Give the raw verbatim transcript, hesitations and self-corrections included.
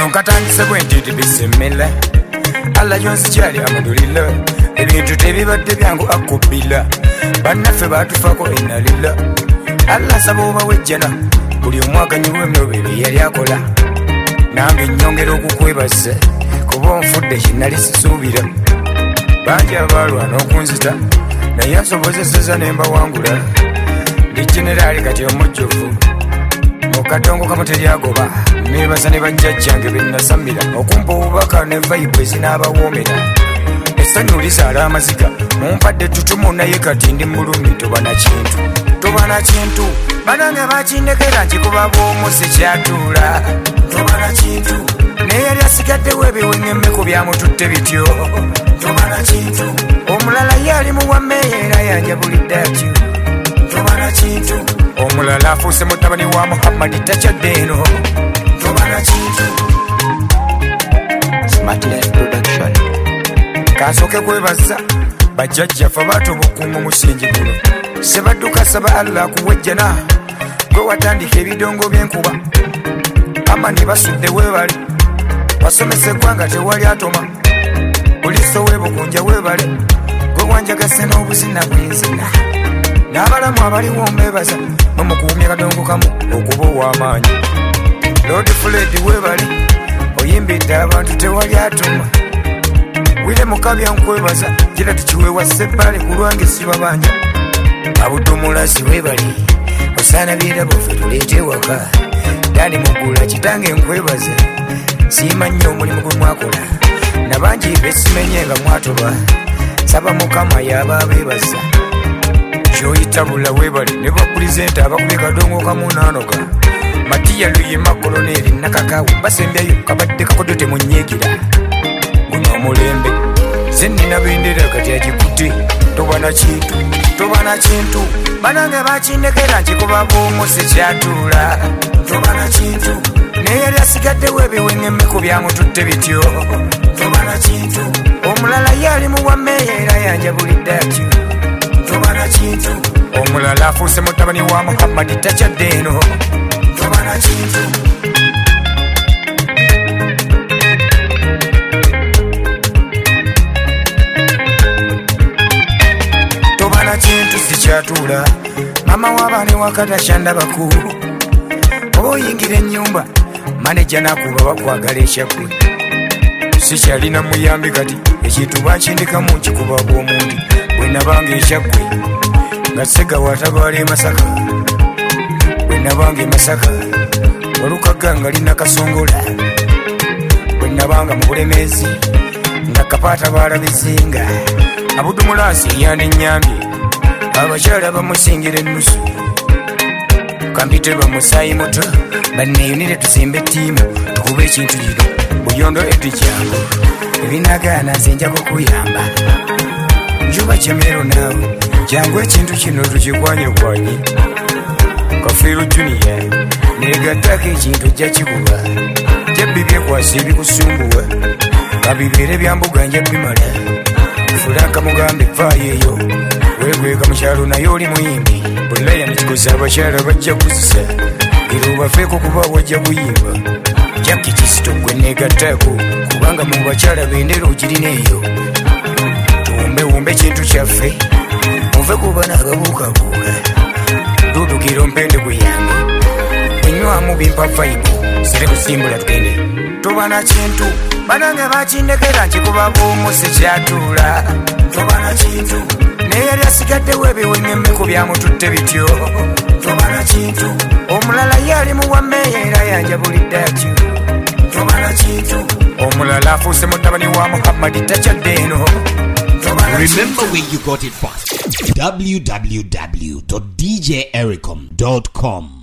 nkatandise bwentiti bisemela alla yonsi kyali amudulila ebintu tebibadde byangu akubila bannaffe batufako enalila alla saba obawejjana buli omwaganyi w'emyobiri yali akola nange nnyongera okukwebaza kuba onfudde kinali sisuubira bangi abaalwana okunzita naye nsobozeseza ne mbawangula ndi generaali kati omujjuvu mu katongo kamu teryagoba neebasa ne bajjajjange be nasamira okumpa obubaka ne vayibu ezinaabawoomera essanyu lisaala amaziga mumpadde tutumu naye kati ndi mulumi tobana kintu tobana kintu banange bakindekera nkikuba bw'omu sikyatuula tobana kintu naye yali asigaddewo ebiweŋŋemmeko byamututte bityo tobana kintu omulala ye ali muwammeeyo era yanjabulidde atyo tobana kintu omulala afuuse mutabani wa muhammadi takyadde eno tobana kintu Smartness Production kansooke kwebaza bajjajjaffe baatobukuuma musingi guno sebadduka saba allah akuwejjana gwe watandika ebidongo by'enkuba ama ne basudde weebale wasomesa eggwanga tewali atoma buliso weebukunja weebale gwe wanjagase n'obuzina bw'enzina n'abalamu abaliwo mbeebaza n'omukuumya akadongo kamu okuba ow'amaanyi lodi fuledi weebale oyimbidde abantu tewali atoma wire mukabya nkwebaza gira tukiweewa sebbale ku lwange sibabanja abudumulasi weebale osaana birabo ffe tuleete waka dani mugula kitange nkwebaza siima nnyo omulimu gwe mwakola nabangi besimenye nga mwatoba saba mukama yaba abeebaza kyoyitabula weebale ne bapulizenta abakubye kadongo kamunaanoka matiya luyima koloneri nakakawe basembyayo kabadde kakodo temunyiigira guno omulembe zennina bendera kati agikutte tobana kintu tobana kintu banange bakindekera nkikuba bw'omu sikyatuula tobana kintu naye yali asigaddewo ebiweŋŋemmeko byamututte bityo tobana kintu omulala ye ali muwammeeyo era yanjabulidde atyo tobana kintu omulala afuuse mutabani wa muhammadi takyadde eno tobana kintu tobana kintu sikyatuula mama w'abaana ewakatakyanda bakulu oba oyingira ennyumba maneja nakuba bakwagala ekyagwe sikyalina muyambi kati ekintu bakindikamu nkikuba bw'omundi bwe nabanga ekyagwe nga sega watabaala emasaka bwe nabanga emasaka walukaga nga lina kasongola bwe nabanga mu bulemeezi nga kapaata baalabizinga abudumulaasi yandinyambye abakyala bamusingira ennusu kampite bamusaayi muto banneyunire tusimbe ettiimu tukuba ekintu kino buyondo etujjangu ebinagaana nze nja kukuyamba njuba kyemero naawe jangu ekintu kino tukikwanyekwanye kafiiru juniya negattako ekintu jja kikuba jabbi byekwasa ebikusumbuwa kabibeere byambuga nja bimala fulanka mugambe vaayo eyo weegweka mukyalo naye oli muyimbi bulaya nekikoza abakyala bajja kuzisa era obafeeko kuba wajja kuyimba jaki kisito gwe negattako kubanga mu bakyala bendera ogirina eyo tuwumbewumbe ekintu kyaffe muve kuba nagabuukabuuka dudukira ompende guyange enywamu bimpa vaibu sire kusimbula tugende tobana kintu banange bakindekera nkikuba bw'omu sikyatuula tobana kintu naye yali asigaddewo ebiweŋŋemmeko byamututte bityo tobana kintu omulala ye ali muwammeeyo era yanjabulidde atyo tobana kintu omulala afuuse mutabani wa muhammadi takyadde eno. Remember where you got it first. w w w dot d j ericom dot com